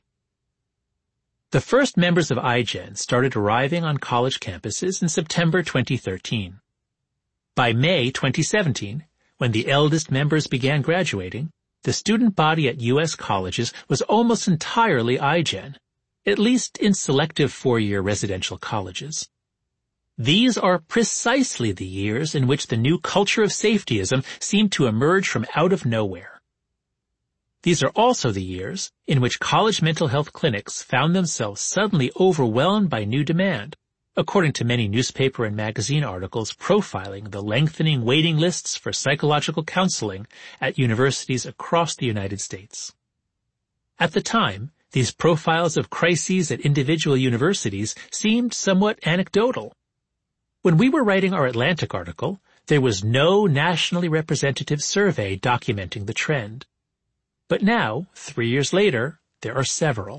The first members of iGen started arriving on college campuses in September twenty thirteen. By May twenty seventeen, when the eldest members began graduating, the student body at U S colleges was almost entirely iGen, at least in selective four-year residential colleges. These are precisely the years in which the new culture of safetyism seemed to emerge from out of nowhere. These are also the years in which college mental health clinics found themselves suddenly overwhelmed by new demand, according to many newspaper and magazine articles profiling the lengthening waiting lists for psychological counseling at universities across the United States. At the time, these profiles of crises at individual universities seemed somewhat anecdotal. When we were writing our Atlantic article, there was no nationally representative survey documenting the trend. But now, three years later, there are several.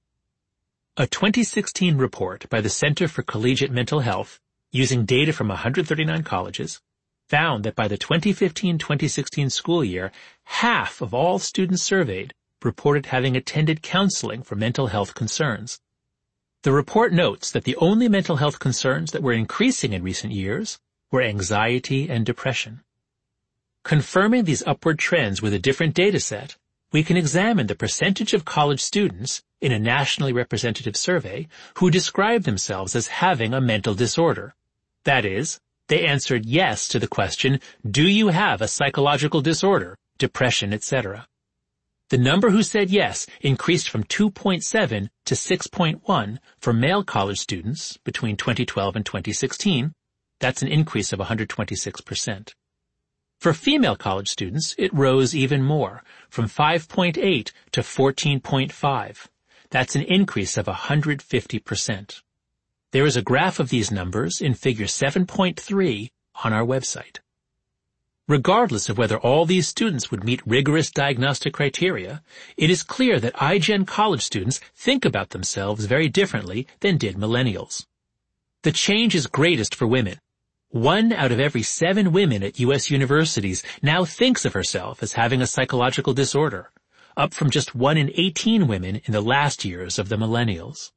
A twenty sixteen report by the Center for Collegiate Mental Health, using data from one hundred thirty-nine colleges, found that by the twenty fifteen twenty sixteen school year, half of all students surveyed reported having attended counseling for mental health concerns. The report notes that the only mental health concerns that were increasing in recent years were anxiety and depression. Confirming these upward trends with a different data set, we can examine the percentage of college students in a nationally representative survey who described themselves as having a mental disorder. That is, they answered yes to the question, do you have a psychological disorder, depression, et cetera. The number who said yes increased from two point seven to six point one for male college students between twenty twelve and twenty sixteen. That's an increase of one hundred twenty-six percent. For female college students, it rose even more, from five point eight to fourteen point five. That's an increase of one hundred fifty percent. There is a graph of these numbers in figure seven point three on our website. Regardless of whether all these students would meet rigorous diagnostic criteria, it is clear that iGen college students think about themselves very differently than did millennials. The change is greatest for women. One out of every seven women at U S universities now thinks of herself as having a psychological disorder, up from just one in eighteen women in the last years of the millennials.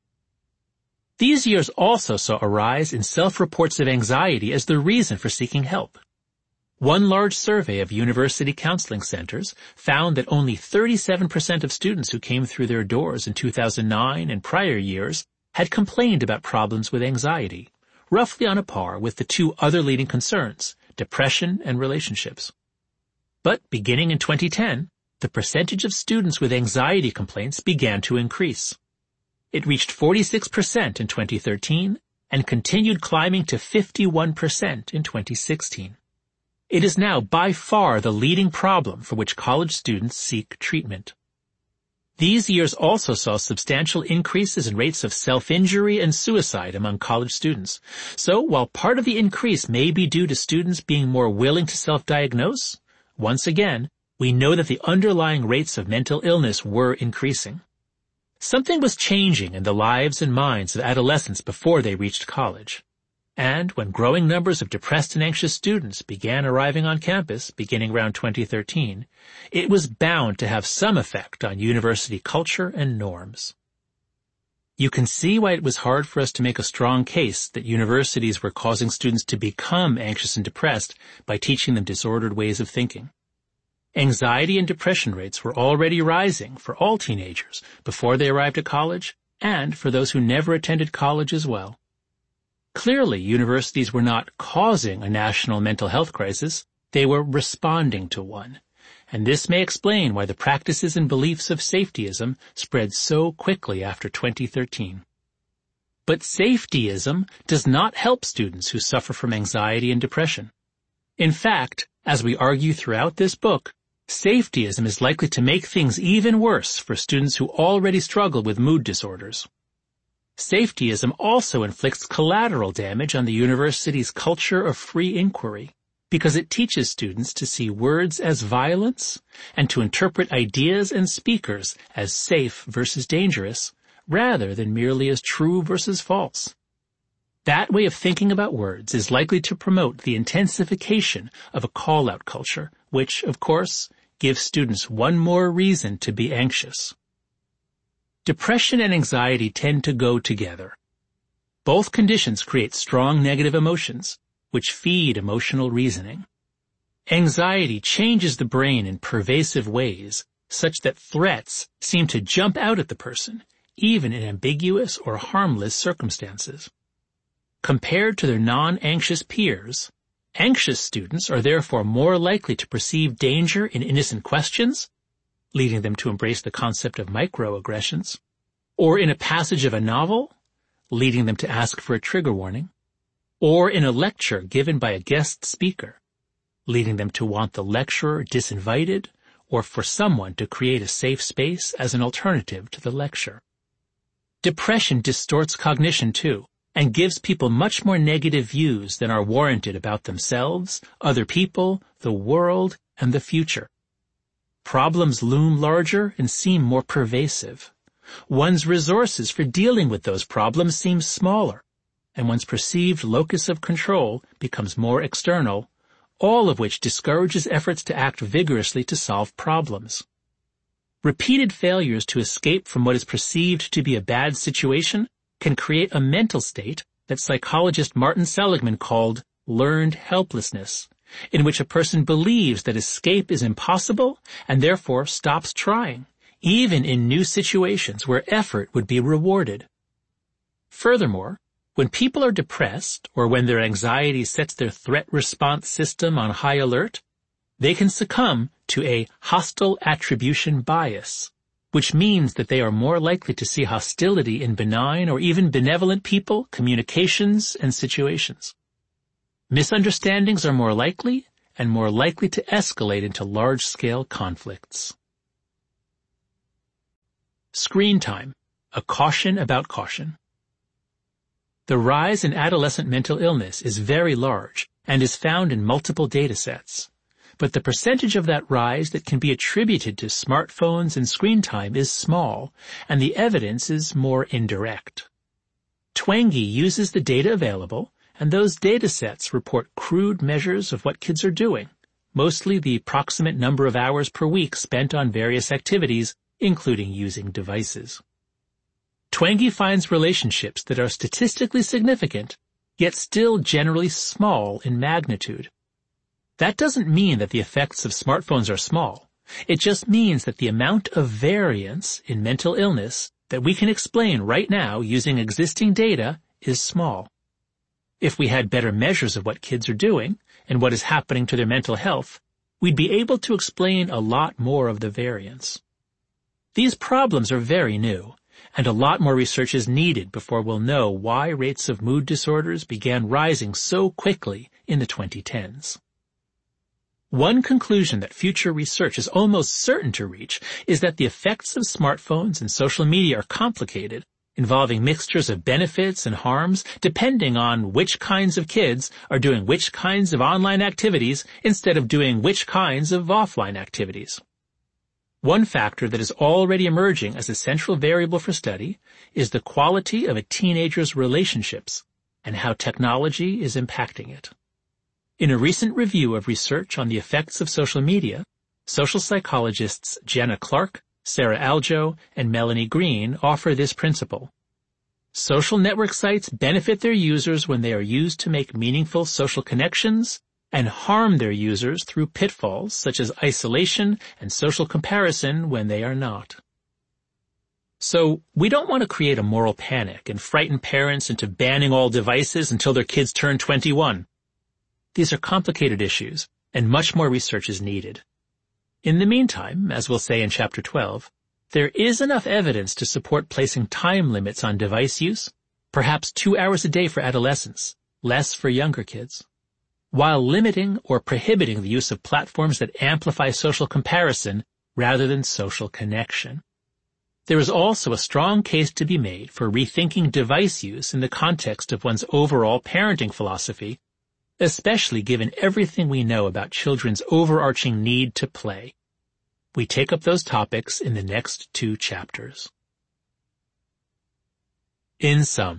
These years also saw a rise in self-reports of anxiety as the reason for seeking help. One large survey of university counseling centers found that only thirty-seven percent of students who came through their doors in two thousand nine and prior years had complained about problems with anxiety, roughly on a par with the two other leading concerns, depression and relationships. But beginning in twenty ten, the percentage of students with anxiety complaints began to increase. It reached forty-six percent in twenty thirteen and continued climbing to fifty-one percent in twenty sixteen. It is now by far the leading problem for which college students seek treatment. These years also saw substantial increases in rates of self-injury and suicide among college students. So while part of the increase may be due to students being more willing to self-diagnose, once again, we know that the underlying rates of mental illness were increasing. Something was changing in the lives and minds of adolescents before they reached college. And when growing numbers of depressed and anxious students began arriving on campus beginning around twenty thirteen, it was bound to have some effect on university culture and norms. You can see why it was hard for us to make a strong case that universities were causing students to become anxious and depressed by teaching them disordered ways of thinking. Anxiety and depression rates were already rising for all teenagers before they arrived at college, and for those who never attended college as well. Clearly, universities were not causing a national mental health crisis, they were responding to one. And this may explain why the practices and beliefs of safetyism spread so quickly after twenty thirteen. But safetyism does not help students who suffer from anxiety and depression. In fact, as we argue throughout this book, safetyism is likely to make things even worse for students who already struggle with mood disorders. Safetyism also inflicts collateral damage on the university's culture of free inquiry, because it teaches students to see words as violence and to interpret ideas and speakers as safe versus dangerous, rather than merely as true versus false. That way of thinking about words is likely to promote the intensification of a call-out culture, which, of course, gives students one more reason to be anxious. Depression and anxiety tend to go together. Both conditions create strong negative emotions, which feed emotional reasoning. Anxiety changes the brain in pervasive ways, such that threats seem to jump out at the person, even in ambiguous or harmless circumstances. Compared to their non-anxious peers, anxious students are therefore more likely to perceive danger in innocent questions, leading them to embrace the concept of microaggressions, or in a passage of a novel, leading them to ask for a trigger warning, or in a lecture given by a guest speaker, leading them to want the lecturer disinvited or for someone to create a safe space as an alternative to the lecture. Depression distorts cognition too, and gives people much more negative views than are warranted about themselves, other people, the world, and the future. Problems loom larger and seem more pervasive. One's resources for dealing with those problems seem smaller, and one's perceived locus of control becomes more external, all of which discourages efforts to act vigorously to solve problems. Repeated failures to escape from what is perceived to be a bad situation can create a mental state that psychologist Martin Seligman called learned helplessness, in which a person believes that escape is impossible and therefore stops trying, even in new situations where effort would be rewarded. Furthermore, when people are depressed or when their anxiety sets their threat response system on high alert, they can succumb to a hostile attribution bias, which means that they are more likely to see hostility in benign or even benevolent people, communications, and situations. Misunderstandings are more likely and more likely to escalate into large-scale conflicts. Screen time, a caution about caution. The rise in adolescent mental illness is very large and is found in multiple data sets. But the percentage of that rise that can be attributed to smartphones and screen time is small, and the evidence is more indirect. Twenge uses the data available, and those data sets report crude measures of what kids are doing, mostly the approximate number of hours per week spent on various activities, including using devices. Twenge finds relationships that are statistically significant, yet still generally small in magnitude. That doesn't mean that the effects of smartphones are small. It just means that the amount of variance in mental illness that we can explain right now using existing data is small. If we had better measures of what kids are doing and what is happening to their mental health, we'd be able to explain a lot more of the variance. These problems are very new, and a lot more research is needed before we'll know why rates of mood disorders began rising so quickly in the twenty tens. One conclusion that future research is almost certain to reach is that the effects of smartphones and social media are complicated, involving mixtures of benefits and harms depending on which kinds of kids are doing which kinds of online activities instead of doing which kinds of offline activities. One factor that is already emerging as a central variable for study is the quality of a teenager's relationships, and how technology is impacting it. In a recent review of research on the effects of social media, social psychologists Jenna Clark, Sarah Aljo, and Melanie Green offer this principle. Social network sites benefit their users when they are used to make meaningful social connections and harm their users through pitfalls such as isolation and social comparison when they are not. So, we don't want to create a moral panic and frighten parents into banning all devices until their kids turn twenty-one. These are complicated issues, and much more research is needed. In the meantime, as we'll say in Chapter twelve, there is enough evidence to support placing time limits on device use, perhaps two hours a day for adolescents, less for younger kids, while limiting or prohibiting the use of platforms that amplify social comparison rather than social connection. There is also a strong case to be made for rethinking device use in the context of one's overall parenting philosophy, especially given everything we know about children's overarching need to play. We take up those topics in the next two chapters. In sum.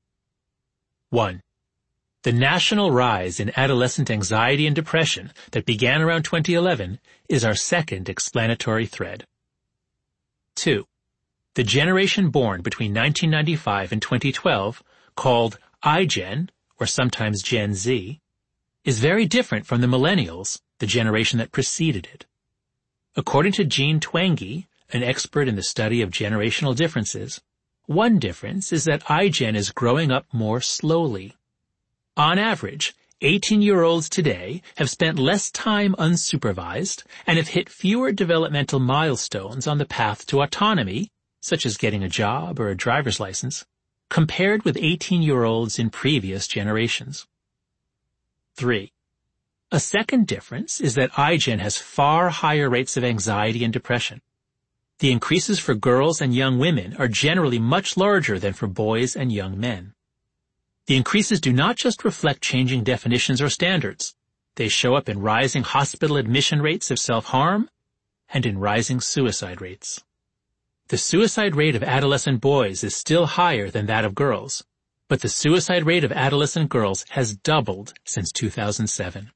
one. The national rise in adolescent anxiety and depression that began around twenty eleven is our second explanatory thread. two. The generation born between nineteen ninety-five and twenty twelve, called iGen, or sometimes Gen Z, is very different from the millennials, the generation that preceded it. According to Jean Twenge, an expert in the study of generational differences, one difference is that iGen is growing up more slowly. On average, eighteen-year-olds today have spent less time unsupervised and have hit fewer developmental milestones on the path to autonomy, such as getting a job or a driver's license, compared with eighteen-year-olds in previous generations. three. A second difference is that iGen has far higher rates of anxiety and depression. The increases for girls and young women are generally much larger than for boys and young men. The increases do not just reflect changing definitions or standards. They show up in rising hospital admission rates of self-harm and in rising suicide rates. The suicide rate of adolescent boys is still higher than that of girls, but the suicide rate of adolescent girls has doubled since two thousand seven.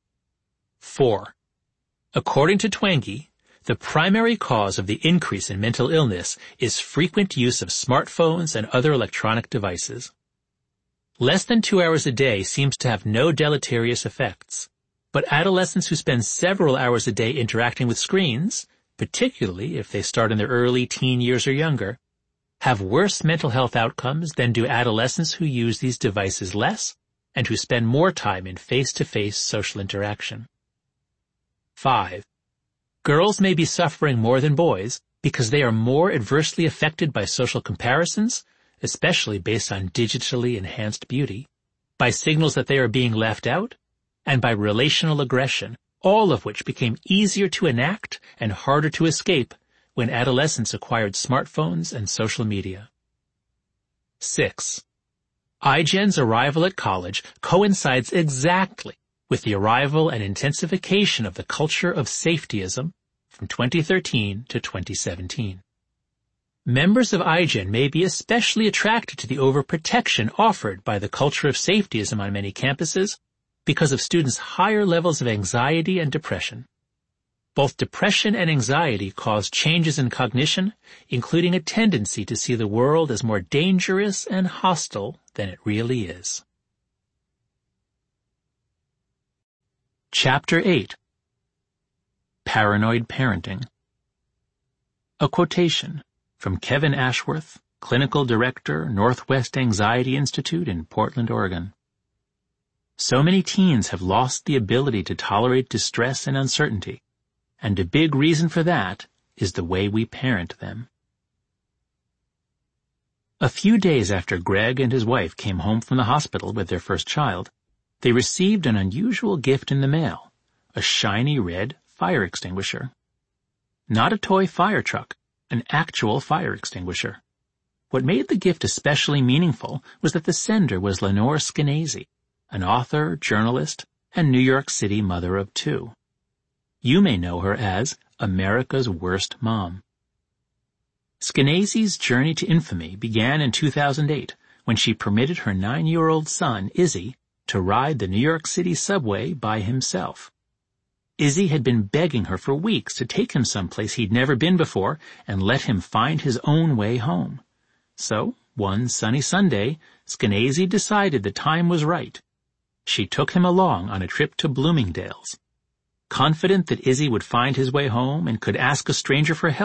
four. According to Twenge, the primary cause of the increase in mental illness is frequent use of smartphones and other electronic devices. Less than two hours a day seems to have no deleterious effects, but adolescents who spend several hours a day interacting with screens, particularly if they start in their early teen years or younger, have worse mental health outcomes than do adolescents who use these devices less and who spend more time in face-to-face social interaction. five. Girls may be suffering more than boys because they are more adversely affected by social comparisons, especially based on digitally enhanced beauty, by signals that they are being left out, and by relational aggression, all of which became easier to enact and harder to escape when adolescents acquired smartphones and social media. six. iGen's arrival at college coincides exactly with the arrival and intensification of the culture of safetyism from twenty thirteen to twenty seventeen. Members of iGen may be especially attracted to the overprotection offered by the culture of safetyism on many campuses because of students' higher levels of anxiety and depression. Both depression and anxiety cause changes in cognition, including a tendency to see the world as more dangerous and hostile than it really is. Chapter eight. Paranoid Parenting. A quotation from Kevin Ashworth, Clinical Director, Northwest Anxiety Institute in Portland, Oregon. So many teens have lost the ability to tolerate distress and uncertainty, and a big reason for that is the way we parent them. A few days after Greg and his wife came home from the hospital with their first child, they received an unusual gift in the mail, a shiny red fire extinguisher. Not a toy fire truck, an actual fire extinguisher. What made the gift especially meaningful was that the sender was Lenore Skenazy, an author, journalist, and New York City mother of two. You may know her as America's Worst Mom. Skenazy's journey to infamy began in two thousand eight when she permitted her nine-year-old son, Izzy, to ride the New York City subway by himself. Izzy had been begging her for weeks to take him someplace he'd never been before and let him find his own way home. So, one sunny Sunday, Skenazy decided the time was right. She took him along on a trip to Bloomingdale's. Confident that Izzy would find his way home and could ask a stranger for help,